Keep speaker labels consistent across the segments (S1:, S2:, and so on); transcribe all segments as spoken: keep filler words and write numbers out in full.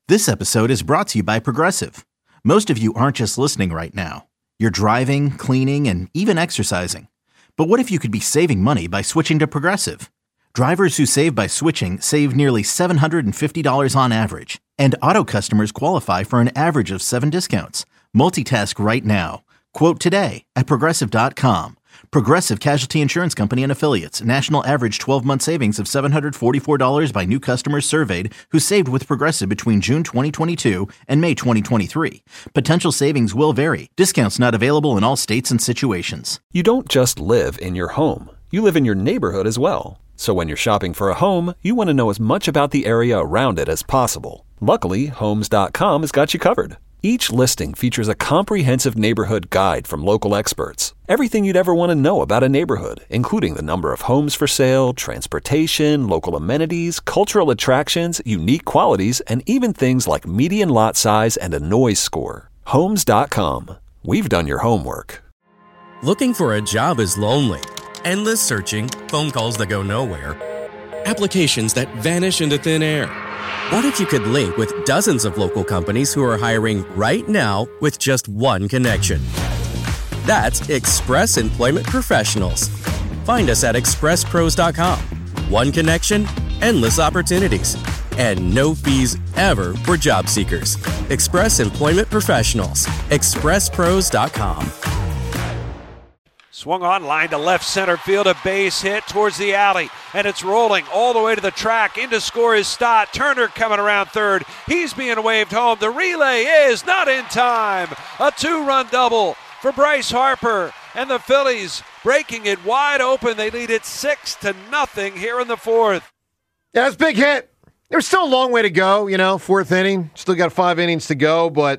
S1: This episode is brought to you by Progressive. Most of you aren't just listening right now. You're driving, cleaning, and even exercising. But what if you could be saving money by switching to Progressive? Drivers who save by switching save nearly seven hundred fifty dollars on average. And auto customers qualify for an average of seven discounts. Multitask right now. Quote today at Progressive dot com. Progressive Casualty Insurance Company and Affiliates. National average twelve-month savings of seven hundred forty-four dollars by new customers surveyed who saved with Progressive between June twenty twenty-two and May twenty twenty-three. Potential savings will vary. Discounts not available in all states and situations.
S2: You don't just live in your home. You live in your neighborhood as well. So when you're shopping for a home, you want to know as much about the area around it as possible. Luckily, Homes dot com has got you covered. Each listing features a comprehensive neighborhood guide from local experts. Everything you'd ever want to know about a neighborhood, including the number of homes for sale, transportation, local amenities, cultural attractions, unique qualities, and even things like median lot size and a noise score. Homes dot com. We've done your homework.
S3: Looking for a job is lonely. Endless searching, phone calls that go nowhere, applications that vanish into thin air. What if you could link with dozens of local companies who are hiring right now with just one connection? That's Express Employment Professionals. Find us at express pros dot com. One connection, endless opportunities, and no fees ever for job seekers. Express Employment Professionals. express pros dot com.
S4: Swung on line to left center field, a base hit towards the alley, and it's rolling all the way to the track. In to score is Stott. Turner coming around third. He's being waved home. The relay is not in time. A two-run double for Bryce Harper, and the Phillies breaking it wide open. They lead it six to nothing here in the fourth.
S5: Yeah, that's a big hit. There's still a long way to go, you know, fourth inning. Still got five innings to go, but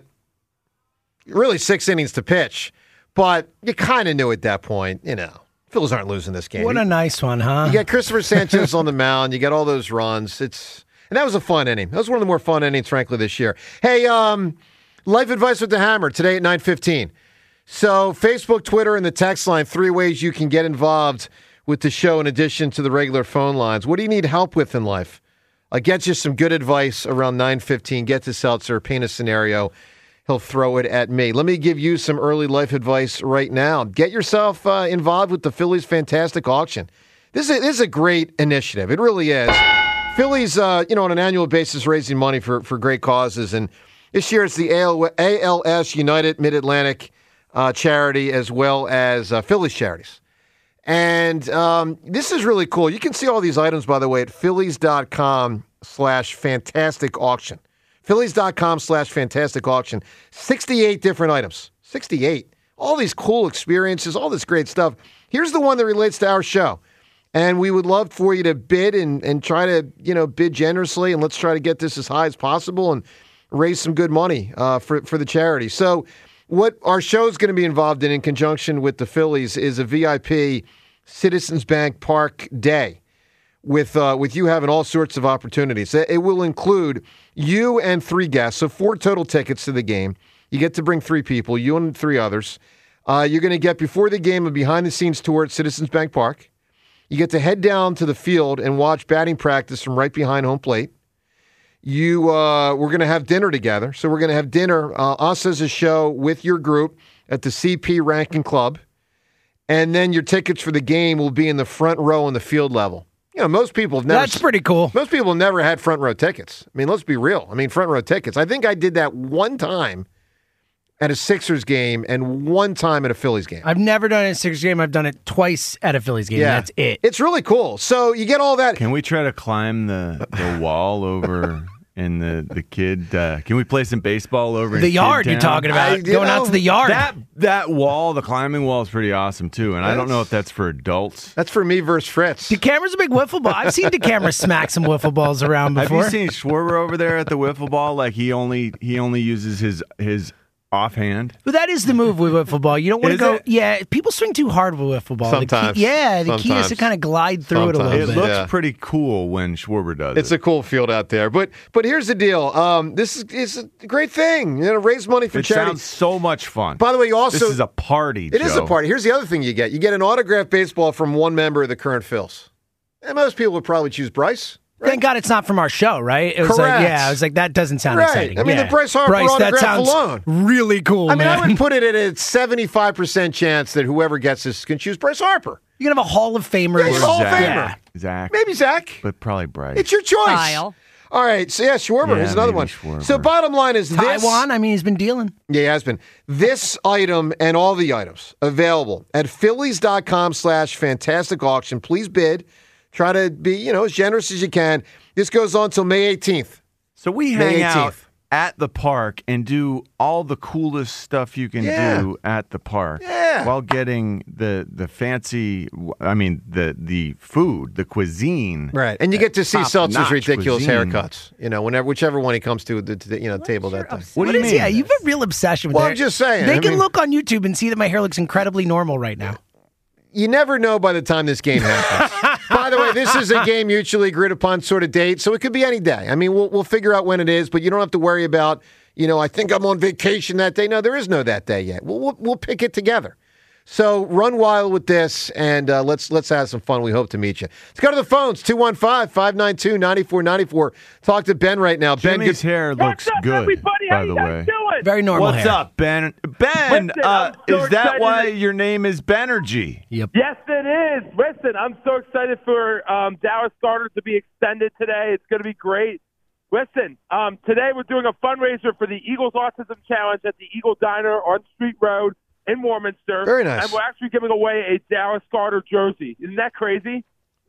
S5: really six innings to pitch. But you kind of knew at that point, you know, Phillies aren't losing this game.
S6: What a nice one, huh?
S5: You got Christopher Sanchez on the mound. You got all those runs. It's and that was a fun inning. That was one of the more fun innings, frankly, this year. Hey, um, Life Advice with the Hammer today at nine fifteen. So Facebook, Twitter, and the text line, three ways you can get involved with the show in addition to the regular phone lines. What do you need help with in life? I'll get you some good advice around nine fifteen. Get to Seltzer, paint a scenario. He'll throw it at me. Let me give you some early life advice right now. Get yourself uh, involved with the Phillies Fantastic Auction. This is, this is a great initiative. It really is. Phillies, uh, you know, on an annual basis, raising money for, for great causes. And this year it's the A L S United Mid-Atlantic uh, charity as well as uh, Phillies charities. And um, this is really cool. You can see all these items, by the way, at phillies.com slash fantastic auction. Phillies.com slash fantastic auction. sixty-eight different items. sixty-eight. All these cool experiences, all this great stuff. Here's the one that relates to our show. And we would love for you to bid and, and try to, you know, bid generously. And let's try to get this as high as possible and raise some good money uh, for, for the charity. So what our show is going to be involved in in conjunction with the Phillies is a V I P Citizens Bank Park Day. With uh, with you having all sorts of opportunities. It will include you and three guests, so four total tickets to the game. You get to bring three people, you and three others. Uh, you're going to get before the game a behind-the-scenes tour at Citizens Bank Park. You get to head down to the field and watch batting practice from right behind home plate. You, uh, we're going to have dinner together. So we're going to have dinner, uh, us as a show with your group at the C P Rankin Club. And then your tickets for the game will be in the front row on the field level. You know, most people have never.
S6: That's pretty cool.
S5: Most people have never had front row tickets. I mean, let's be real. I mean, front row tickets. I think I did that one time at a Sixers game and one time at a Phillies game.
S6: I've never done it at a Sixers game. I've done it twice at a Phillies game.
S5: Yeah.
S6: That's it.
S5: It's really cool. So you get all that.
S7: Can we try to climb the, the wall over in the, the kid? Uh, can we play some baseball over
S6: the
S7: in
S6: yard
S7: Kid
S6: you're
S7: Town?
S6: talking about?
S5: I- you
S6: Going
S5: know,
S6: out to the yard.
S7: That that wall, the climbing wall, is pretty awesome too. And I don't know if that's for adults.
S5: That's for me versus Fritz.
S6: DeCamera's a big wiffle ball. I've seen DeCamera smack some wiffle balls around before.
S7: Have you seen Schwarber over there at the wiffle ball? Like he only he only uses his his offhand.
S6: But that is the move with wiffle ball. You don't want to
S7: Is
S6: go.
S7: it?
S6: Yeah, people swing too hard with wiffle ball. The key-
S5: Sometimes.
S6: yeah, the key is to
S5: Sometimes.
S6: kind of glide through it a
S5: Sometimes.
S6: little
S7: It
S6: bit.
S7: looks
S5: Yeah.
S7: pretty cool when Schwarber does
S5: It's
S7: it.
S5: a cool field out there. But but here's the deal. Um, this is it's a great thing. You know, raise money for
S7: it
S5: charity.
S7: sounds so much fun.
S5: By the way, you also
S7: this is a party.
S5: It is a
S7: Joe.
S5: party. Here's the other thing you get. You get an autographed baseball from one member of the current Phils. And most people would probably choose Bryce. Right?
S6: Thank God it's not from our show, right? It was
S5: Correct.
S6: like, yeah, I was like, that doesn't sound
S5: Right.
S6: exciting.
S5: I mean,
S6: yeah.
S5: the Bryce Harper
S6: Bryce, that
S5: autograph
S6: sounds
S5: alone.
S6: really cool,
S5: I mean,
S6: man.
S5: I would put it at a seventy-five percent chance that whoever gets this can choose Bryce Harper.
S6: You're going to have a Hall of Famer.
S5: Yeah, he's a Hall of
S7: Zach.
S5: Famer.
S6: Yeah.
S7: Zach.
S5: Maybe Zach.
S7: But probably Bryce.
S5: It's your choice.
S8: Kyle.
S5: All right. So, yeah, Schwarber
S7: Yeah,
S5: is another
S7: maybe
S5: one.
S7: Schwarber.
S5: So, bottom line is this.
S6: Taiwan, I mean, he's been dealing.
S5: Yeah, he has been. This item and all the items available at Phillies.com slash fantastic auction. Please bid. Try to be, you know, as generous as you can. This goes on till May eighteenth.
S7: So we
S5: May
S7: hang out
S5: eighteenth.
S7: at the park and do all the coolest stuff you can
S5: Yeah.
S7: do at the park.
S5: Yeah.
S7: While getting the the fancy, I mean the the food, the cuisine.
S5: Right. And you get to see Seltzer's
S7: Top-notch
S5: ridiculous
S7: cuisine.
S5: haircuts. You know, whenever whichever one he comes to the, to the you know table that day.
S7: What do
S6: What
S7: you
S6: is-
S7: mean?
S6: Yeah, you have a real obsession with
S5: Well,
S6: hair.
S5: I'm just saying,
S6: They
S5: I
S6: can
S5: mean-
S6: look on YouTube and see that my hair looks incredibly normal right now.
S5: You never know by the time this game happens. By the way, this is a game mutually agreed upon sort of date, so it could be any day. I mean, we'll we'll figure out when it is, but you don't have to worry about, you know, I think I'm on vacation that day. No, there is no that day yet. We'll we'll, we'll pick it together. So run wild with this, and uh, let's let's have some fun. We hope to meet you. Let's go to the phones, two one five, five nine two, nine four nine four. Talk to Ben right now. Ben,
S7: Jimmy's
S5: good-
S7: hair looks
S9: What's up,
S7: good,
S9: everybody?
S7: by
S9: How
S7: the
S9: you guys
S7: way.
S9: doing?
S6: Very normal
S7: What's
S6: hair.
S7: up, Ben? Ben,
S9: Listen,
S7: uh,
S9: I'm so
S7: is that
S9: excited
S7: why
S9: to-
S7: your name is Benergy?
S6: Yep.
S9: Yes, it is. Listen, I'm so excited for um, Dallas Goedert to be extended today. It's going to be great. Listen, um, today we're doing a fundraiser for the Eagles Autism Challenge at the Eagle Diner on Street Road in Warminster.
S5: Very nice.
S9: And we're actually giving away a Dallas Goedert jersey. Isn't that crazy?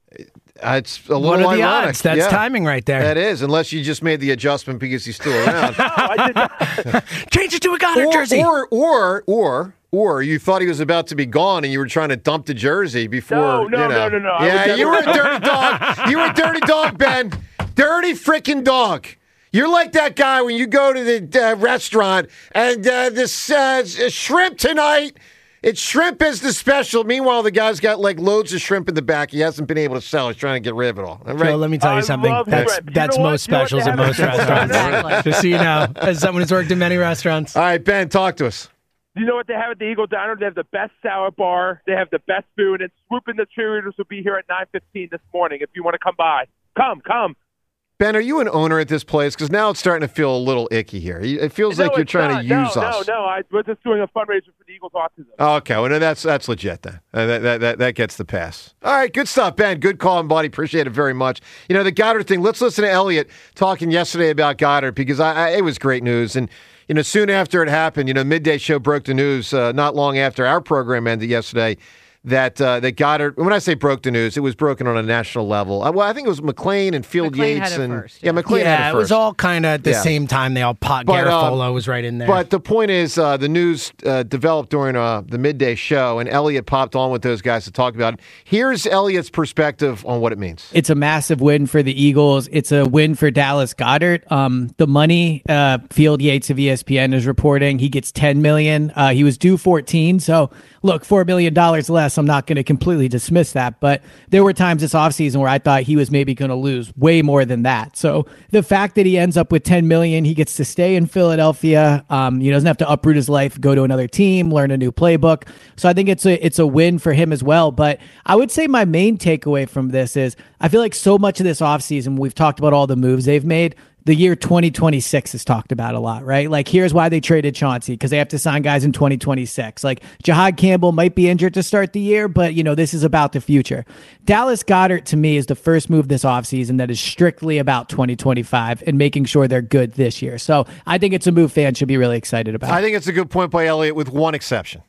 S5: Uh, it's a little
S6: What are the
S5: ironic.
S6: odds? That's
S5: Yeah.
S6: timing right there.
S5: That is, unless you just made the adjustment because he's still around.
S9: No, I did not.
S6: Change it to a Goddard
S5: or,
S6: jersey.
S5: or, or, or, or you thought he was about to be gone and you were trying to dump the jersey before.
S9: No, no,
S5: you know.
S9: no, no, no. I
S5: Yeah,
S9: would
S5: you were a
S9: never-
S5: dirty dog. You were a dirty dog, Ben. Dirty freaking dog. You're like that guy when you go to the uh, restaurant and uh, this uh, shrimp tonight. It's shrimp is the special. Meanwhile, the guy's got like loads of shrimp in the back. He hasn't been able to sell. He's trying to get rid of it all. All right?
S6: Joe, let me tell you
S9: I
S6: something.
S9: love
S6: That's
S9: shrimp. You
S6: that's
S9: know what?
S6: most
S9: You know what
S6: specials
S9: they
S6: at
S9: have
S6: most
S9: in-
S6: restaurants.
S8: Exactly.
S6: Just so you know, as someone who's worked in many restaurants.
S5: All right, Ben, talk to us.
S9: You know what they have at the Eagle Diner? They have the best salad bar. They have the best food. And Swoop and the cheerleaders will be here at nine fifteen this morning if you want to come by. Come, come.
S5: Ben, are you an owner at this place? Because now it's starting to feel a little icky here. It feels
S9: No,
S5: like you're
S9: it's
S5: trying
S9: not.
S5: to use
S9: no,
S5: us.
S9: No, no, I, we're just doing a fundraiser for the Eagles Autism.
S5: Oh, okay, well, no, that's that's legit then. Uh, that, that, that, that gets the pass. All right, good stuff, Ben. Good call, and buddy. Appreciate it very much. You know, the Goddard thing, let's listen to Elliot talking yesterday about Goddard because I, I, it was great news. And, you know, soon after it happened, you know, Midday Show broke the news uh, not long after our program ended yesterday that uh, that Goddard, when I say broke the news, it was broken on a national level. Uh, well, I think it was McLean and Field
S8: McLean
S5: Yates.
S8: had it
S5: and
S8: first,
S5: Yeah,
S8: yeah.
S5: McLean had
S6: Yeah,
S5: it
S6: it was
S5: first.
S6: all kind of at the
S5: Yeah.
S6: same time. They all pot.
S5: But, uh,
S6: Garofalo was right in there.
S5: But the point is, uh, the news uh, developed during uh, the midday show, and Elliot popped on with those guys to talk about it. Here's Elliot's perspective on what it means.
S10: It's a massive win for the Eagles. It's a win for Dallas Goedert. Um, the money, uh, Field Yates of E S P N is reporting he gets ten million dollars. Uh, he was due fourteen. So look, four million dollars less. I'm not going to completely dismiss that, but there were times this offseason where I thought he was maybe going to lose way more than that. So the fact that he ends up with ten million dollars, he gets to stay in Philadelphia. Um, he doesn't have to uproot his life, go to another team, learn a new playbook. So I think it's a, it's a win for him as well. But I would say my main takeaway from this is I feel like so much of this offseason, we've talked about all the moves they've made. The year twenty twenty-six is talked about a lot, right? Like, here's why they traded Chauncey, because they have to sign guys in twenty twenty-six. Like, Jahad Campbell might be injured to start the year, but, you know, this is about the future. Dallas Goedert, to me, is the first move this offseason that is strictly about twenty twenty-five and making sure they're good this year. So I think it's a move fans should be really excited about.
S5: I think it's a good point by Elliot, with one exception.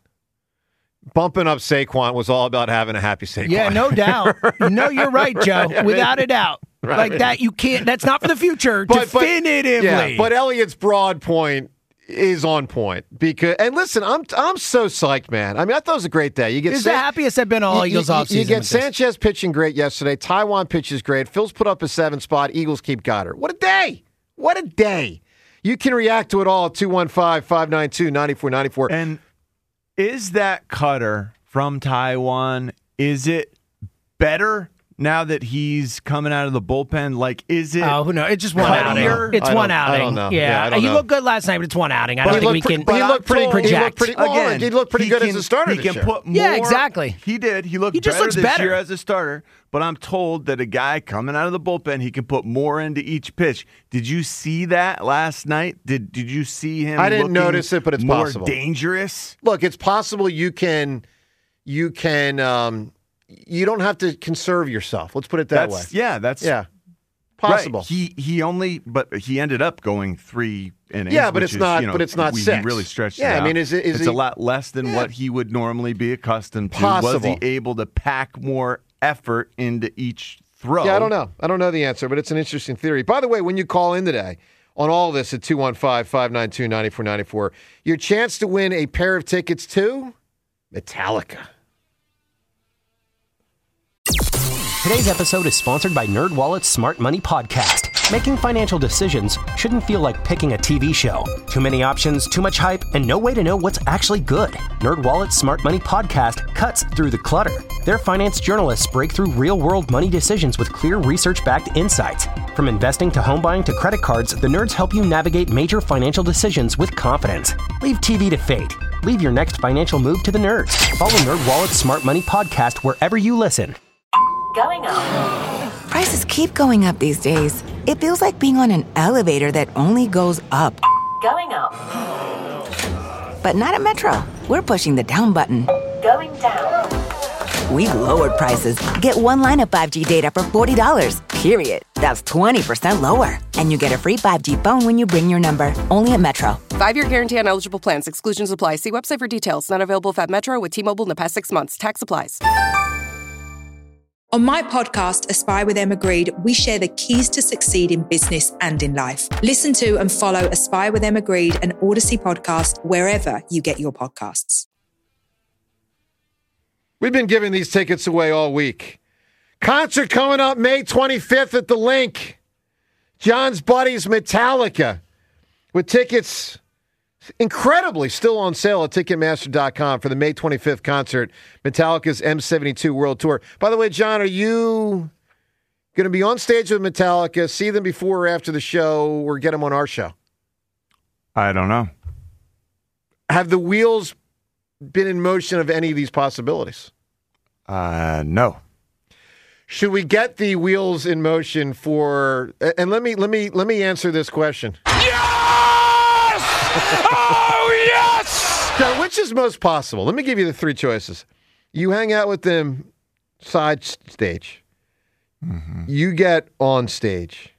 S5: Bumping up Saquon was all about having a happy Saquon.
S6: yeah, no doubt. No, you're right, Joe. Without a doubt.
S5: Right.
S6: Like that, you can't. That's not for the future.
S5: But- but-
S6: Definitively.
S5: Yeah, but Elliot's broad point is on point because. And listen, I'm I'm so psyched, man. I mean, I thought it was a great day. You get
S6: It's
S5: San-
S6: the happiest I've been all
S5: you,
S6: Eagles
S5: you,
S6: offseason.
S5: you get
S6: with this.
S5: Sanchez pitching great yesterday. Taiwan pitches great. Phil's put up a seven spot. Eagles keep Goddard. What a day! What a day! You can react to it all at two one five, five nine two, nine four nine four.
S7: And is that cutter from Taiwan, is it better now that he's coming out of the bullpen? Like, is it?
S6: Oh, who knows? It's just one
S7: Cuttier?
S6: outing. It's
S5: I
S6: one
S5: don't- I
S6: outing.
S5: don't know.
S6: Yeah,
S5: Yeah, I don't
S6: he
S5: know.
S6: looked good last night, but it's one outing. I
S5: But
S6: don't
S5: he
S6: think we
S5: looked pre-
S6: can.
S5: but he looked pretty. He
S6: project.
S5: looked pretty. Well,
S7: Again,
S5: he looked pretty
S7: he
S5: good
S7: can-
S5: as a starter
S7: He
S5: this
S7: can
S5: year.
S7: put more.
S6: Yeah, exactly.
S7: He did. He looked
S6: He just
S7: better
S6: looks
S7: this
S6: better.
S7: year as a starter. But I'm told that a guy coming out of the bullpen, he can put more into each pitch. Did you see that last night? Did Did you see him?
S5: I didn't
S7: looking
S5: notice it, but it's
S7: more
S5: possible.
S7: dangerous.
S5: Look, it's possible you can, you can, um, you don't have to conserve yourself. Let's put it that
S7: That's
S5: way.
S7: yeah. That's
S5: Yeah, possible.
S7: Right. He he only, but he ended up going three innings.
S5: Yeah, but
S7: which
S5: it's
S7: is,
S5: not-
S7: You know,
S5: but it's not
S7: we,
S5: six.
S7: He really stretched.
S5: Yeah,
S7: it
S5: I
S7: out.
S5: mean, is it- is
S7: it's
S5: he-
S7: a lot less than
S5: Yeah.
S7: what he would normally be accustomed to.
S5: Possible.
S7: Was he able to pack more effort into each throw?
S5: Yeah, I don't know. I don't know the answer, but it's an interesting theory. By the way, when you call in today on all of this at two one five, five nine two, nine four nine four, your chance to win a pair of tickets to Metallica.
S8: Today's episode is sponsored by NerdWallet's Smart Money Podcast. Making financial decisions shouldn't feel like picking a T V show. Too many options, too much hype, and no way to know what's actually good. NerdWallet's Smart Money Podcast cuts through the clutter. Their finance journalists break through real-world money decisions with clear research-backed insights. From investing to home buying to credit cards, the nerds help you navigate major financial decisions with confidence. Leave T V to fate. Leave your next financial move to the nerds. Follow NerdWallet's Smart Money Podcast wherever you listen.
S11: Going up. Prices keep going up these days. It feels like being on an elevator that only goes up. Going up. But not at Metro. We're pushing the down button. Going down. We've lowered prices. Get one line of five G data for forty dollars, period. That's twenty percent lower. And you get a free five G phone when you bring your number. Only at Metro.
S12: Five-year guarantee on eligible plans. Exclusions apply. See website for details. Not available at Metro with T-Mobile in the past six months. Tax applies.
S13: On my podcast, Aspire with Emma Greed, we share the keys to succeed in business and in life. Listen to and follow Aspire with Emma Greed, an Odyssey podcast, wherever you get your podcasts.
S5: We've been giving these tickets away all week. Concert coming up May twenty-fifth at the Link. John's Buddies Metallica with tickets incredibly still on sale at Ticketmaster dot com for the May twenty-fifth concert, Metallica's M seventy-two World Tour. By the way, John, are you going to be on stage with Metallica, see them before or after the show, or get them on our show?
S7: I don't know.
S5: Have the wheels been in motion of any of these possibilities?
S7: Uh, no.
S5: Should we get the wheels in motion for? And let me let me let me answer this question.
S4: Yes! Oh yes!
S5: Now, which is most possible? Let me give you the three choices. You hang out with them side stage. Mm-hmm. You get on stage,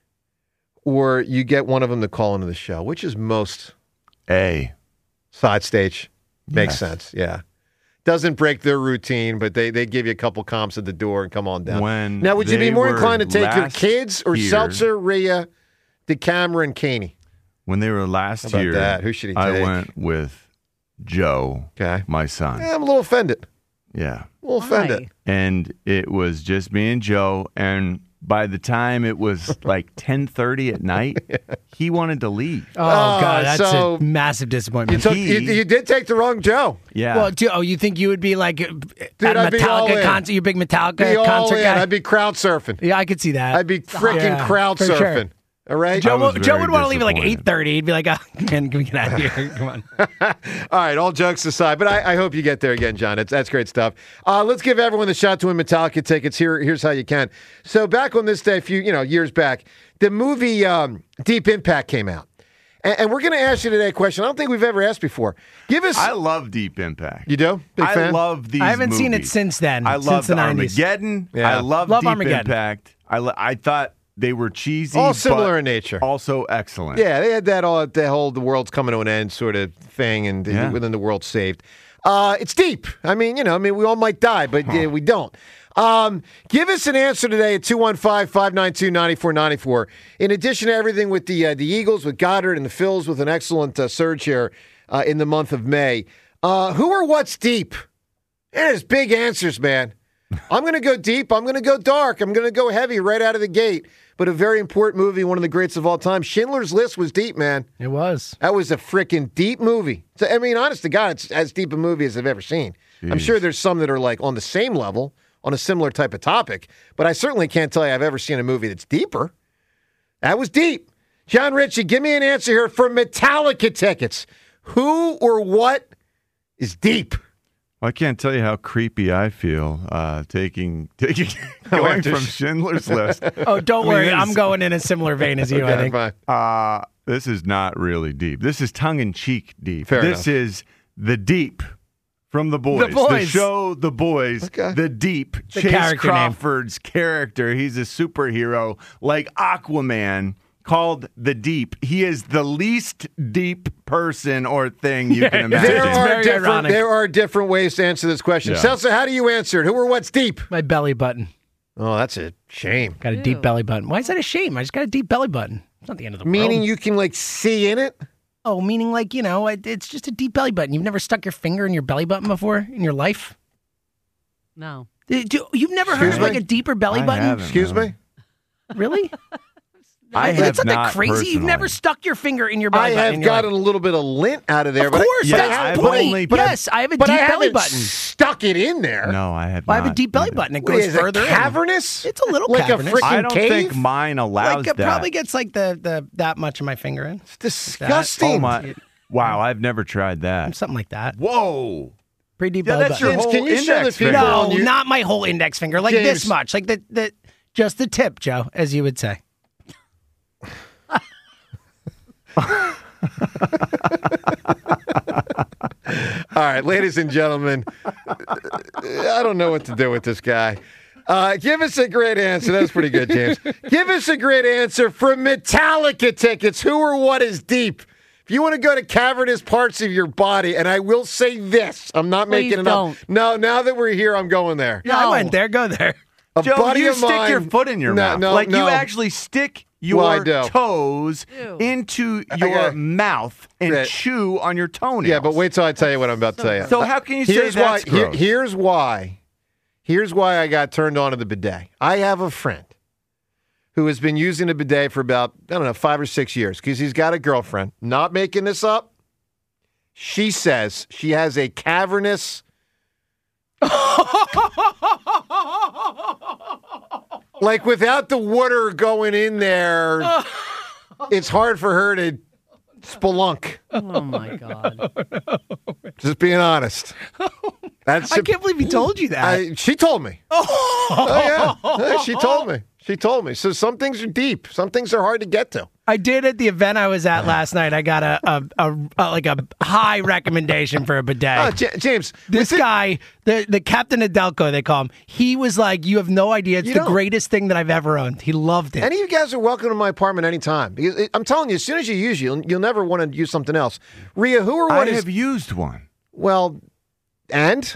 S5: or you get one of them to call into the show. Which is most?
S7: A.
S5: Side stage. Makes
S7: Yes.
S5: sense. Yeah. Doesn't break their routine, but they, they give you a couple comps at the door and come on down.
S7: When
S5: now, would you be
S7: they
S5: more
S7: were
S5: inclined to take your
S7: last
S5: kids or
S7: here-
S5: Seltzer, Rhea, DeCamera, and Caney?
S7: When they were last
S5: How about
S7: year,
S5: that? Who should he
S7: I
S5: take?
S7: went with Joe,
S5: Okay.
S7: my son.
S5: Yeah, I'm a little offended.
S7: Yeah.
S5: A little offended.
S7: And it was just me and Joe. And by the time it was like ten thirty at night, he wanted to leave.
S6: Oh, God, that's
S5: so-
S6: a massive
S5: You,
S6: disappointment.
S5: took, you, you did take the wrong Joe.
S7: Yeah.
S6: Well, do, oh, you think you would be like at a
S5: I'd be all
S6: Metallica
S5: in.
S6: concert? You big Metallica
S5: Be all
S6: concert
S5: in.
S6: guy?
S5: I'd be crowd surfing.
S6: Yeah, I could see that.
S5: I'd be freaking
S6: Yeah,
S5: crowd
S6: for sure.
S5: surfing. All right?
S6: Joe,
S7: I was
S6: would- Joe
S7: very
S6: would want to leave at like
S7: disappointed.
S6: eight thirty. He'd be like, oh, man, can we get out of here? Come on.
S5: All right, all jokes aside, but I, I hope you get there again, John. It's, that's great stuff. Uh, let's give everyone the shot to win Metallica tickets. Here, here's how you can. So back on this day, a few you know years back, the movie um, Deep Impact came out, and, and we're going to ask you today a question I don't think we've ever asked before. Give us.
S7: I love Deep Impact.
S5: You do? Big
S7: I
S5: fan?
S7: love these
S6: I haven't seen it
S7: movies.
S6: since then,
S7: I
S6: since
S7: love
S6: the nineties.
S7: Armageddon.
S5: Yeah.
S7: I love,
S6: Love
S7: Deep
S6: Armageddon.
S7: Impact. I, lo- I thought they were cheesy.
S5: All similar
S7: but
S5: in nature.
S7: Also excellent.
S5: Yeah, they had that all the whole the world's coming to an end sort of thing, and
S7: Yeah.
S5: within the world saved. Uh, it's deep. I mean, you know, I mean, we all might die, but uh, we don't. Um, give us an answer today at two one five, five nine two, nine four nine four. In addition to everything with the uh, the Eagles, with Goddard, and the Phils with an excellent uh, surge here uh, in the month of May, uh, who or what's deep? There's big answers, man. I'm going to go deep. I'm going to go dark. I'm going to go heavy right out of the gate. But a very important movie, one of the greats of all time. Schindler's List was deep, man.
S6: It was.
S5: That was a freaking deep movie. So, I mean, honest to God, it's as deep a movie as I've ever seen. I'm
S7: Jeez.
S5: sure there's some that are like on the same level on a similar type of topic, but I certainly can't tell you I've ever seen a movie that's deeper. That was deep. John Ritchie, give me an answer here for Metallica tickets. Who or what is deep?
S7: Well, I can't tell you how creepy I feel uh, taking taking going from Schindler's List.
S6: Oh, don't
S7: I mean,
S6: worry.
S7: this-
S6: I'm going in a similar vein as you, I
S5: Okay,
S6: think.
S5: fine.
S7: Uh, this is not really deep. This is tongue-in-cheek deep.
S5: Fair
S7: this
S5: enough.
S7: is The Deep from The Boys.
S6: Boys.
S7: show The Boys.
S5: Okay.
S7: The Deep.
S6: The
S7: Chase
S6: character name.
S7: Crawford's character. He's a superhero like Aquaman called The Deep. He is the least deep person or thing you can imagine.
S5: There are,
S6: very
S5: different,
S6: ironic.
S5: there are different ways to answer this question.
S7: Yeah.
S5: Seltzer, how do you answer it? Who or what's deep?
S6: My belly button.
S5: Oh, that's a shame.
S6: Got a deep belly button. Why is that a shame? I just got a deep belly button. It's not the end of the
S5: Meaning
S6: world.
S5: you can, like, see in it?
S6: Oh, meaning like, you know, it, it's just a deep belly button. You've never stuck your finger in your belly button before in your life?
S14: No.
S6: Uh, do- You've never heard
S5: Excuse
S6: of like
S5: me?
S6: a deeper belly
S7: I
S6: button?
S7: haven't.
S5: Excuse
S7: No.
S5: me?
S6: Really?
S7: I
S6: It's
S7: have
S6: something
S7: not
S6: crazy. You've
S7: personally.
S6: never stuck your finger in your belly
S5: I
S6: button.
S5: have
S6: in your
S5: gotten
S6: life.
S5: a little bit of lint out of there.
S6: Of
S5: but
S6: course,
S5: I,
S6: that's
S7: I've
S6: the point.
S7: only-
S5: but I-
S6: yes, I have a
S5: but
S6: deep
S5: I
S6: belly
S5: haven't
S6: button.
S5: stuck it in there.
S7: No, I have
S6: Well, I
S7: not.
S6: have a deep belly
S7: either.
S6: button. It
S5: What
S6: goes
S5: is it,
S6: further in.
S5: cavernous?
S6: It's a little
S5: like
S6: cavernous.
S5: a freaking
S7: I don't
S5: cave?
S7: think mine allows
S6: Like it
S7: that.
S6: probably gets like the, the that much of my finger in.
S5: It's disgusting.
S7: Oh my! Wow, I've never tried that.
S6: Something like that.
S7: Whoa!
S6: Pretty deep
S7: Yeah,
S6: belly
S7: that's
S6: button.
S7: your
S5: James,
S7: whole
S5: can you show the
S7: index
S5: people
S7: finger.
S6: No,
S5: on you-
S6: not my whole index finger. Like
S5: James.
S6: this much. Like the, the just the tip, Joe, as you would say.
S5: All right, ladies and gentlemen, I don't know what to do with this guy. Uh, give us a great answer. That was pretty good, James. Give us a great answer for Metallica tickets. Who or what is deep? If you want to go to cavernous parts of your body, and I will say this, I'm not
S14: Please
S5: making it
S14: don't.
S5: up. No, now that we're here, I'm going there.
S6: Yeah, I went there. Go there.
S5: A
S7: Joe,
S5: buddy
S7: you
S5: of
S7: stick
S5: mine,
S7: your foot in your
S5: no,
S7: mouth.
S5: No,
S7: like
S5: no.
S7: you actually stick
S5: Well, I
S7: your
S5: do.
S7: toes
S14: Ew.
S7: into your
S5: Okay.
S7: mouth and
S5: Yeah.
S7: chew on your toenails.
S5: Yeah, but wait till I tell you what I'm about to tell you.
S7: So how can you say
S5: here's why,
S7: that's
S5: here-
S7: gross?
S5: here's why. Here's why I got turned on to the bidet. I have a friend who has been using a bidet for about, I don't know, five or six years because he's got a girlfriend. Not making this up. She says she has a cavernous. Like without the water going in there, it's hard for her to spelunk.
S14: Oh my God.
S5: Just being honest. That's
S6: I can't believe he told you that.
S5: I, she told me. Oh, yeah. Yeah, she told me. She told me. So some things are deep. Some things are hard to get to.
S6: I did at the event I was at last night. I got a, a, a, a like a high recommendation for a bidet.
S5: Uh, J- James,
S6: this guy, the the Captain Adelco, they call him. He was like, "You have no idea. It's
S5: You
S6: the
S5: don't.
S6: greatest thing that I've ever owned." He loved it.
S5: any of you guys are welcome to my apartment anytime. Because it, I'm telling you, as soon as you use it, you'll, you'll never want to use something else. Rhea, who or what
S7: I
S5: is-
S7: have used one.
S5: Well, and?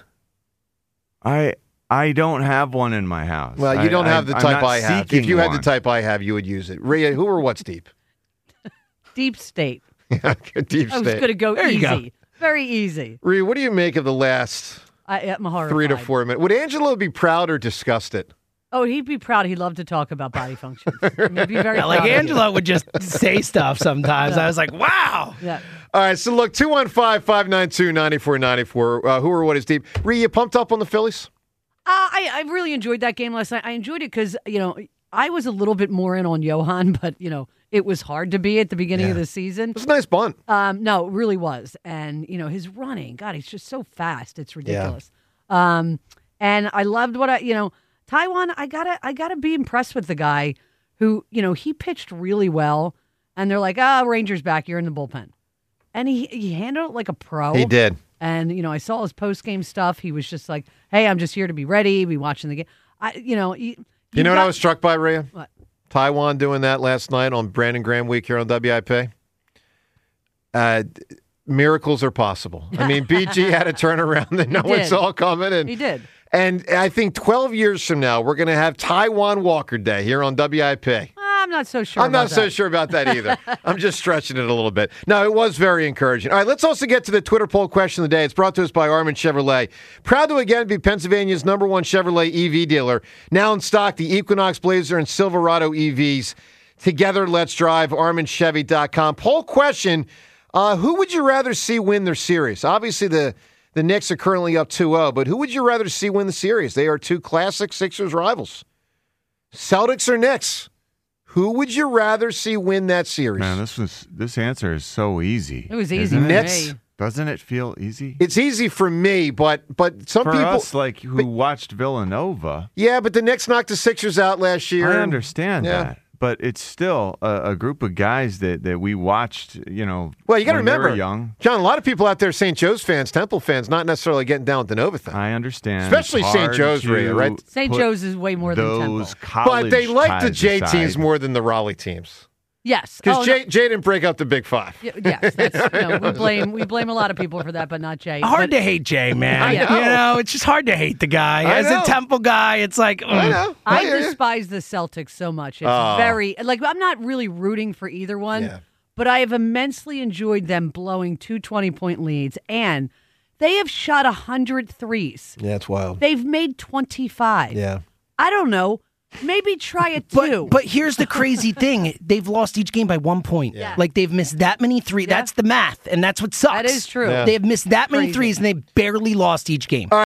S7: I I don't have one in my house.
S5: Well, you
S7: I-
S5: don't
S7: I-
S5: have the
S7: I'm
S5: type
S7: not
S5: I have. If
S7: seeking
S5: you had the
S7: one.
S5: type I have, you would use it. Rhea, who or what's deep?
S14: Deep state.
S5: Deep
S14: I was
S5: state.
S14: going to go
S6: There you
S14: easy.
S6: go.
S14: Very easy.
S5: Rhea, what do you make of the last
S14: I, I'm horrified.
S5: three to four minutes? Would Angelo be proud or disgusted?
S14: Oh, he'd be proud. He'd love to talk about body functions. I mean, he'd be very
S6: Yeah, like
S14: proud of you.
S6: Angela would just say stuff sometimes. I was like, "Wow."
S14: Yeah.
S5: All right, so look, two one five, five nine two, nine four nine four. Uh, who or what is deep? Rhea, you pumped up on the Phillies?
S14: Uh, I, I really enjoyed that game last night. I enjoyed it because, you know, I was a little bit more in on Johan, but, you know, it was hard to be at the beginning of the season.
S5: It was a nice bunt.
S14: Um, no, it really was. And, you know, his running, God, he's just so fast. It's ridiculous. Um, and I loved what I, you know, Taiwan, I gotta, I gotta be impressed with the guy who, you know, he pitched really well. And they're like, ah, Rangers back, you're in the bullpen. And he, he handled it like a pro.
S5: He did.
S14: And, you know, I saw his post-game stuff. He was just like, hey, I'm just here to be ready, be watching the game. I, you know, you,
S5: You know what
S14: got-
S5: I was struck by, Rhea?
S14: What?
S5: Taiwan doing that last night on Brandon Graham Week here on W I P. Uh, d- miracles are possible. I mean, B G had a turnaround that no
S14: He
S5: one
S14: did.
S5: saw coming. And,
S14: He did.
S5: And I think twelve years from now, we're going to have Taiwan Walker Day here on W I P.
S14: I'm not so sure
S5: I'm not
S14: about
S5: so
S14: that.
S5: sure about that either. I'm just stretching it a little bit. No, it was very encouraging. All right, let's also get to the Twitter poll question of the day. It's brought to us by Armin Chevrolet. Proud to again be Pennsylvania's number one Chevrolet E V dealer. Now in stock, the Equinox Blazer and Silverado E Vs. Together, let's drive. Armin Chevy dot com. Poll question, uh, who would you rather see win their series? Obviously, the The Knicks are currently up two oh, but who would you rather see win the series? They are two classic Sixers rivals. Celtics or Knicks? Who would you rather see win that series?
S7: Man, this was this answer is so easy.
S14: It was easy for
S5: Knicks.
S14: me.
S7: Doesn't it feel easy?
S5: It's easy for me, but but some
S7: For
S5: people
S7: us, like who
S5: but,
S7: watched Villanova.
S5: Yeah, but the Knicks knocked the Sixers out last year.
S7: I
S5: and-
S7: understand
S5: yeah.
S7: that, but it's still a, a group of guys that, that we watched. You know,
S5: Well, you got to
S7: when they
S5: remember,
S7: were young.
S5: John. A lot of people out there, Saint Joe's fans, Temple fans, not necessarily getting down with the Nova thing.
S7: I understand,
S5: Especially
S7: It's
S5: Saint
S7: hard
S5: Joe's,
S7: to
S5: Rhea, right?
S14: Saint
S7: put
S14: Joe's is way more than Temple.
S7: Those college
S5: But they like the
S7: ties
S5: J
S7: aside.
S5: teams more than the Raleigh teams.
S14: Yes,
S5: Because
S14: Oh,
S5: Jay,
S14: no.
S5: Jay didn't break up the Big Five.
S14: Y- Yes, that's, no, we blame we blame a lot of people for that, but not Jay.
S6: Hard
S14: But
S6: to hate Jay, man.
S5: I know.
S6: You know, it's just hard to hate the guy.
S5: I
S6: As
S5: know.
S6: a Temple guy, it's like, mm.
S5: I know.
S14: I
S5: hear you.
S14: despise the Celtics so much. It's
S5: Oh.
S14: very like I'm not really rooting for either one,
S5: Yeah.
S14: but I have immensely enjoyed them blowing two twenty-point leads, and they have shot one hundred threes.
S5: Yeah, it's wild.
S14: They've made twenty-five.
S5: Yeah.
S14: I don't know. Maybe try it too.
S6: But, but here's the crazy thing. They've lost each game by one point.
S14: Yeah.
S6: Like, they've missed that many threes.
S14: Yeah.
S6: That's the math, and that's what sucks.
S14: That is true.
S5: Yeah.
S6: They have missed that many
S14: Crazy.
S6: threes, and they barely lost each game.